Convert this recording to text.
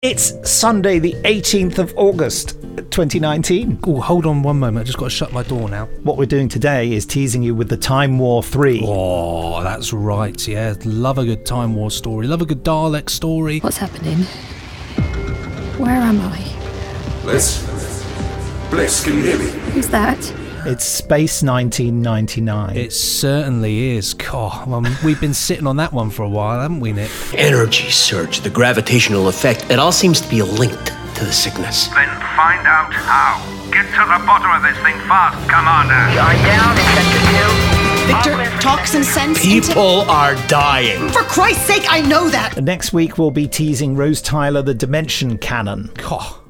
It's Sunday the 18th of August 2019. Oh, hold on one moment. I just got to shut my door now. What we're doing today is teasing you with the Time War 3. Oh, that's right. Yeah, love a good Time War story. Love a good Dalek story. What's happening? Where am I? Bliss, can you hear me? Who's that? It's Space 1999. It certainly is. God, well, we've been sitting on that one for a while, haven't we, Nick? Energy surge, the gravitational effect, it all seems to be linked to the sickness. Then find out how. Get to the bottom of this thing fast, Commander. I'm down in Sector 2. Victor, toxin sense. People are dying. For Christ's sake, I know that. Next week we'll be teasing Rose Tyler, The Dimension Canon. God.